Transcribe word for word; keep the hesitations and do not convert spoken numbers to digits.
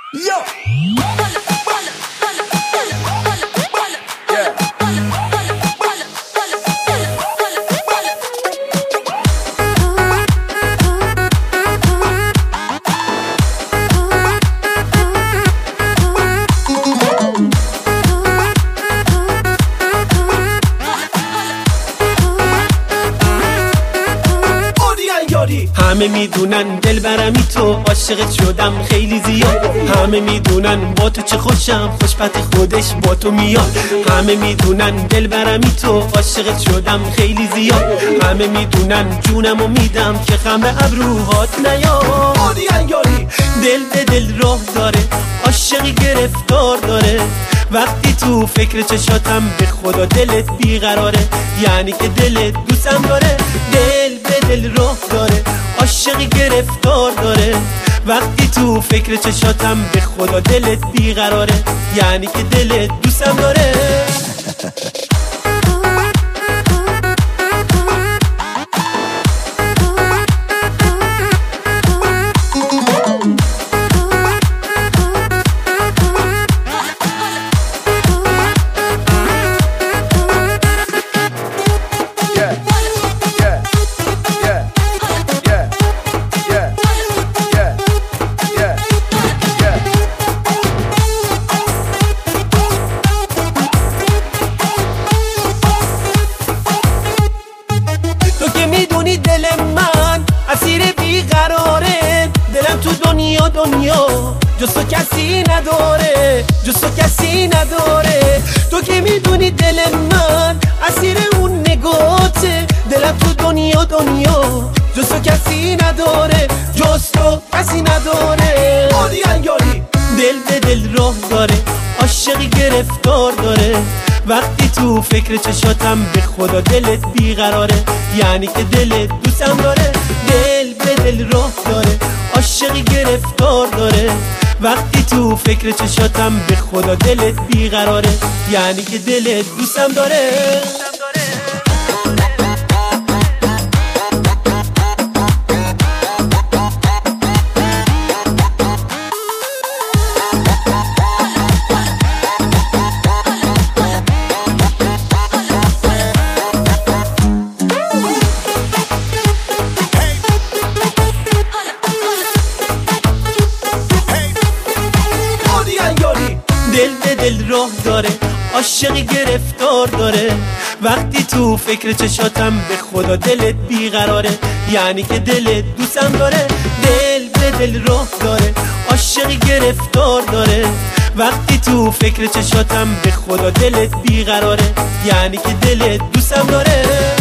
Yo. همه میدونن دلبرمی تو، عاشقت شدم خیلی زیاد. همه میدونن با تو چه خوشم، خوشبخت خودش با تو میاد. همه میدونن دلبرمی تو، عاشقت شدم خیلی زیاد. همه میدونن جونمو میدم که خم ابروهات نیاد. دل به دل راه داره، عاشقی گرفتار داره. وقتی تو فکر چشاتم به خدا دلت بیقراره، یعنی که دلت دوستم داره. دل به دل راه داره، عاشقی گرفتار داره. وقتی تو فکر چشاتم به خدا دلت بیقراره، یعنی که دلت دوستم داره. دل من اسیر بیقراره، دلم تو دنیا دنیا جز تو کسی نداره، جز تو کسی نداره. تو که میدونی دل من اسیر اون نگاته، دلم تو دنیا دنیا جز تو کسی نداره، جز تو کسی نداره. دل به دل راه داره، عاشقی گرفتار داره. وقتی تو فکر چشاتم به خدا دلت بیقراره، یعنی که دلت دوستم داره. دل به دل راه داره، عاشقی گرفتار داره. وقتی تو فکر چشاتم به خدا دلت بیقراره، یعنی که دلت دوستم داره. دل به دل راه داره، عاشقی گرفتار داره. وقتی تو فکر چشاتم به خدا دلت بیقراره، یعنی که دلت دوستم داره. دل به دل راه داره، عاشقی گرفتار داره. وقتی تو فکر چشاتم به خدا دلت بیقراره، یعنی که دلت دوستم داره.